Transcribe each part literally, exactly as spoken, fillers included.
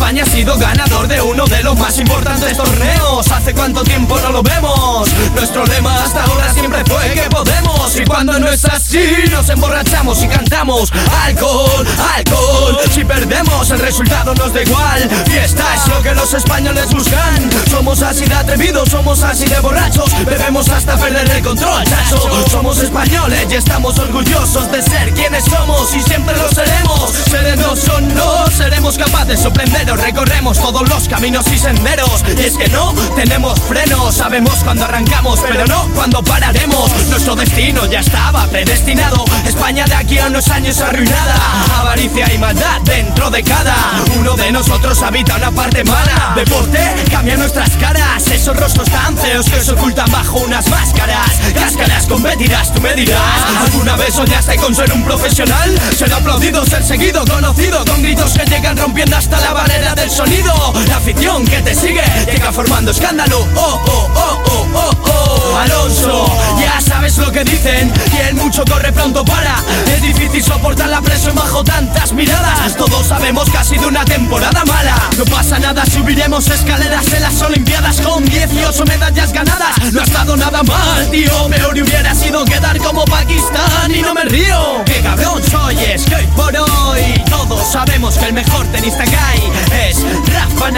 España ha sido ganador de uno de los más importantes torneos. ¿Hace cuánto tiempo no lo vemos? Nuestro lema hasta ahora siempre fue que podemos. Y cuando no es así, nos emborrachamos y cantamos alcohol, alcohol. Si perdemos, el resultado nos da igual. Fiesta es lo que los españoles buscan. Somos así de atrevidos, somos así de borrachos. Bebemos hasta perder el control, chacho. Somos españoles y estamos orgullosos de ser quienes somos y siempre lo seremos. Seremos o no, seremos capaces de sorprenderos. Recorremos todos los caminos y senderos. Y es que no tenemos frenos. Sabemos cuando arrancamos, pero no cuando pararemos. Nuestro destino ya estaba predestinado. España de aquí a unos años arruinada. Avaricia y maldad dentro de cada uno de nosotros habita una parte mala. Deporte cambia nuestras caras. Esos rostros tan feos que se ocultan bajo unas máscaras. Cáscaras competirás, tú me dirás. ¿Alguna vez soñaste con ser un profesional? Ser aplaudido, ser seguido, conocido, con gritos que llegan rompiendo hasta la barrera del sonido. La afición que te sigue llega formando escándalo. Oh, oh, oh, oh, oh, oh. Alonso, ya sabes lo que dicen. Quien mucho corre pronto para. Es difícil soportar la presión bajo tantas miradas. Todos sabemos que ha sido una temporada mala. No pasa nada, subiremos escaleras en las olimpiadas con dieciocho medallas ganadas. No ha estado nada mal, tío. Peor hubiera sido quedar como Pakistán. Y no me río, qué cabrón soy. Es que hoy por hoy todos sabemos que el mejor tenista que hay es Rafa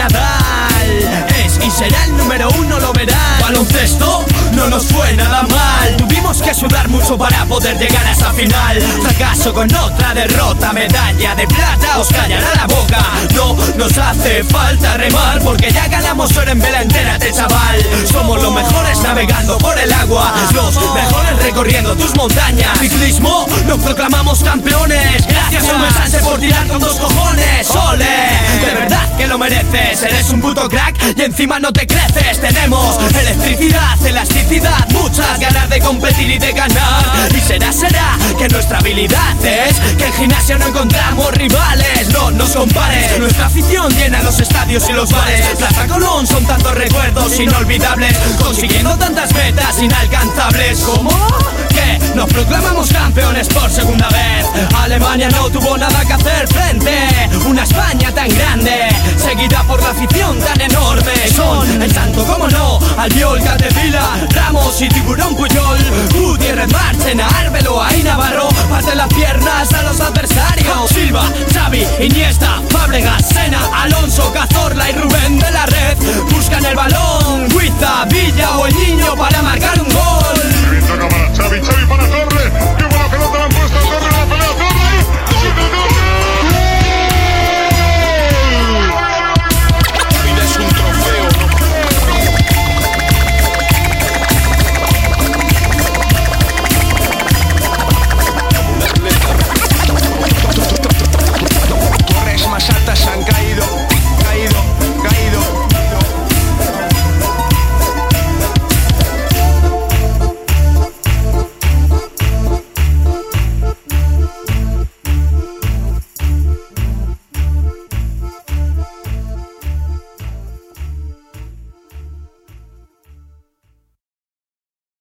Nadal. Es y será el número uno, lo verán. Baloncesto no nos fue nada mal. Tuvimos que sudar mucho para poder llegar a esa final. Fracaso con otra derrota, medalla de plata os callará la boca. No nos hace falta remar porque ya ganamos oro en vela entera, te chaval. Somos los mejores navegando por el agua, los mejores recorriendo tus montañas. Ciclismo, nos proclamamos campeones. Gracias a un mensaje por tirar con dos cojones. ¡Ole! De verdad que lo mereces. Eres un puto crack y encima no te creces. Tenemos electricidad, elasticidad, muchas ganas de competir y de ganar. Y será, será que nuestra habilidad es que en gimnasio no encontramos rivales. No nos compares, nuestra afición llena los estadios y los bares. Plaza Colón son tantos recuerdos inolvidables, consiguiendo tantas metas inalcanzables. ¿Cómo? ¿Qué? Nos proclamamos campeones por segunda vez. Alemania no tuvo nada que hacer frente una España tan grande, seguida por la afición tan enorme. Son el santo, como no, Albiol, Capdevila, Ramos y Tiburón Puyol, Gutiérrez, Marchena, Arbelo, ahí Navarro, parte las piernas a los adversarios. Silva, Xavi, Iniesta, Fábregas,